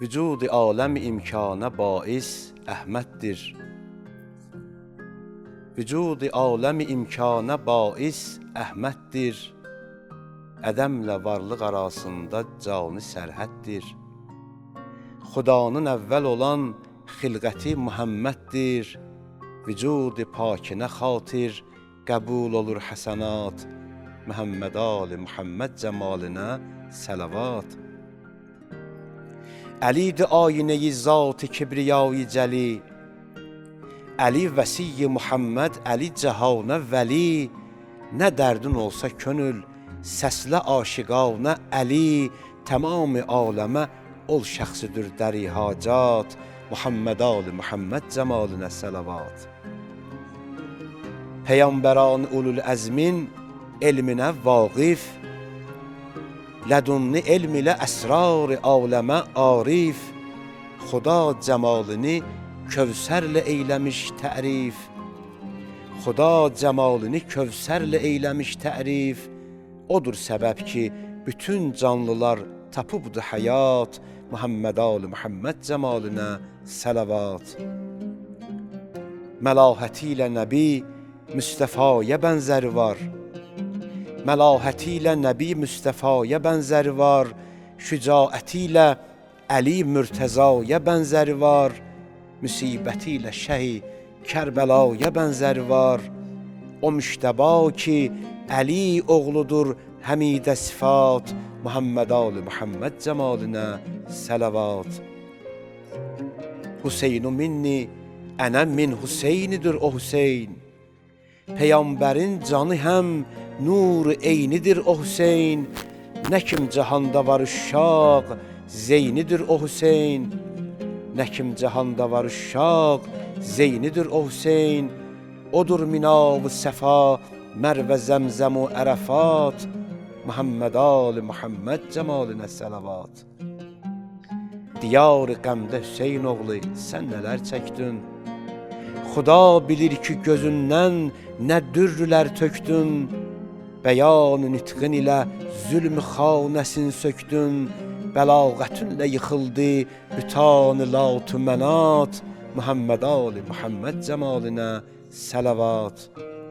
Vücud alem imkana bais Ahmet'tir. Vücud alem imkana bais Ahmet'tir. Ədəmlə varlıq arasında cani sərhəddir. Xudanın əvvəl olan xilqəti Muhammeddir. Vücud pakinə xatir qəbul olur həsənat. Muhammed Ali Muhammed cəmalinə səlavat. Əlidir ayinəyi zat-ı kibriyayı cəli. Əli vəsiy Muhammed, Əli cəhana vəli. Nə dərdin olsa könül, səslə aşiqanə Əli. Tamam-ı aləmə ol şəxsidir dəri hacat. Muhammed Ali Muhammed cəmalinə səlavat. Peyğəmbəran ulul əzmin elminə vaqif. Lədunni elm ilə əsrar-ı aləmə arif. Xuda cəmalini kövsərlə eyləmiş tərif. Xuda cəmalini kövsərlə eyləmiş tərif. Odur səbəb ki, bütün canlılar tapıbdı həyat. Muhammed Ali Muhammed cəmalinə səlavat. Məlahəti ilə Nəbi Müstəfaya bənzəri var. Məlahəti ilə Nəbi Müstəfaya bənzəri var. Şücaəti ilə Əli Mürtəzaya bənzəri var. Müsibəti ilə Şəhi Kərbəlaya bənzəri var. O müştəba ki, Əli oğludur həmidə sifat. Muhammed Ali Muhammed cəmalinə səlavat. Hüseynu minni, ənə min Hüseynidir o Hüseyn. Peyğəmbərin canı həm nur eynidir o Hüseyn. Nə kim cahanda var uşaq, Zeynidir o Hüseyn. Nə kim cahanda var uşaq, Zeynidir o Hüseyn. Odur minav-ı səfa, Mərvə Zəmzəm u Ərəfat. Muhammed Ali Muhammed cəmalinə səlavat. Diyar-ı qəmdə Hüseyn oğlu, sən nələr çəkdin? Xuda bilir ki, gözündən nə dürrülər tökdün. Bəyan-ı nitqin ilə zülm-ü xanəsin sökdün. Bəlağətinlə yıxıldı bütan-ı lat-ı mənat. Muhammed Ali Muhammed cəmalinə səlavat.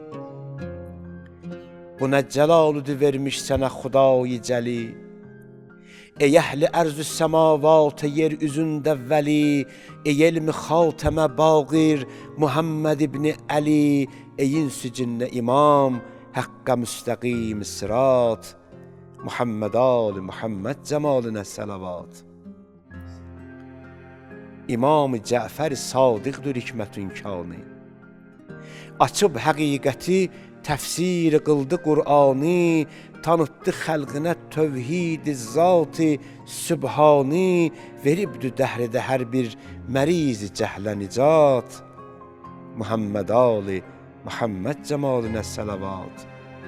Bu nə cəlalıdır vermiş sənə Xuday cəli. Ey əhli ərz-ü səmavat, yer üzündə vəli. Ey elmi xatəmə baqir Muhammed ibn Əli. Ey insi cinnə imam həqqə müstəqim sırat. Muhammed Ali Muhammed cəmalinə səlavat. İmam-ı Cəfər Sadiqdır hikmətün kani. Açıb həqiqəti təfsir qıldı Qur'ani. Tanıtdı xəlqinə tövhid-i zat-ı sübhani. Veribdü dəhridə hər bir məriz cəhlə nicat. Muhammed Ali Muhammed cəmalinə səlavat.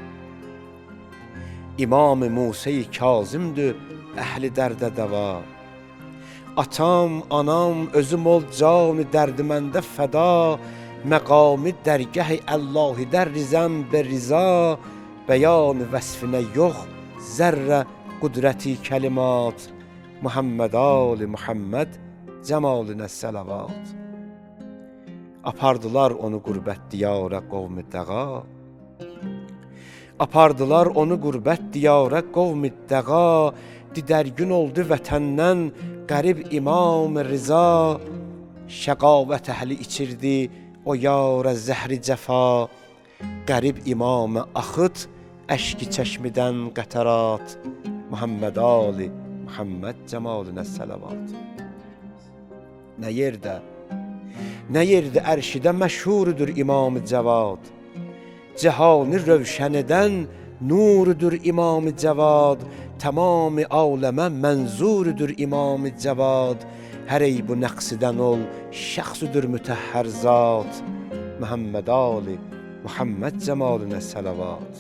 İmam-ı Musa-i Kazımdır əhli dərdə dəva. Atam, anam, özüm ol can-ı dərdiməndə fəda. Məqami dərgəh-i Allahi də rizəm bə riza. Bəyan vəsfinə yox zərrə qudrəti kəlimat. Muhammed Ali Muhammed cəmalinə səlavat. Apardılar onu qürbət diyara qovmi dəğa. Apardılar onu qürbət diyara qovmi dəğa. Didərgün oldu vətəndən qərib İmam Rıza. Şəqavət əhli içirdi o yara zəhri cəfa. Qərib İmam axıt əşki çəşmidən qətarat. Muhammed Ali Muhammed cəmalinə səlavat. Nə yerdə ərşidə məşhurudur İmam-ı Cəvad. Cəhanı rövşən edən nurudur İmam-ı Cəvad. Tamam-ı aləmə mənzurudur İmam-ı Cəvad. Hər eybu nəqsidən ol şəxsudur mütəhhər zat. Muhammed Ali Muhammed cəmalinə səlavat.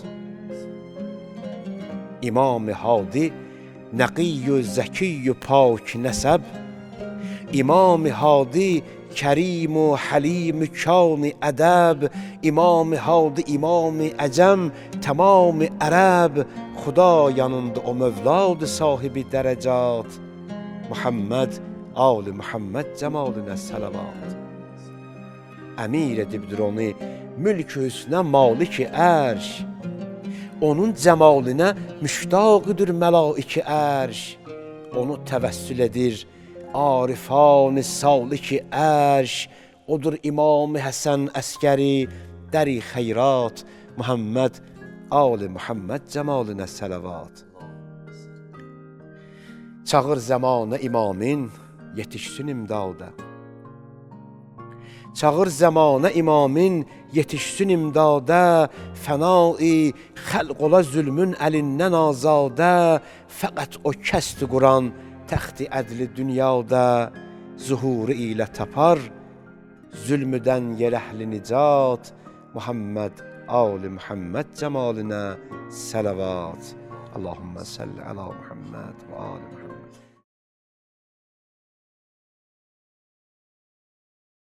İmam-ı Hadi nəqiy-ü zəkiy-ü pak nəsəb. İmam-ı Hadi kərim-ü halim-ü kan-ı ədəb. İmam-ı Hadi İmam-ı Əcəm tamam-ı ərəb. Xuda yanında o mövladır sahibi dərəcat. Muhammed Ali Muhammed cəmalına salavat. Əmir edibdir onu mülk hüsnə malik-i ərş. Onun cəmalinə müştaqıdır məlaik-i ərş. Onu təvəssül edir arifan-ı salik-i ərş. Odur İmam-ı Həsən Əskəri dəri xeyrat Muhammed Ali Muhammed cəmalına salavat. Çağır zamanı imamın yetişsin imdada. Çağır zamanı imamın yetişsin imdada. Fənai xəlq ola zülmün əlindən azadə. Fəqət o kəsdi Quran təxti ədli dünyada. Zuhuru ilə tapar zülmüdən yer əhli nicat. Muhammed Ali Muhammed cəmalına salavat. Allahümme salli ala Muhammed ve ali Muhammed.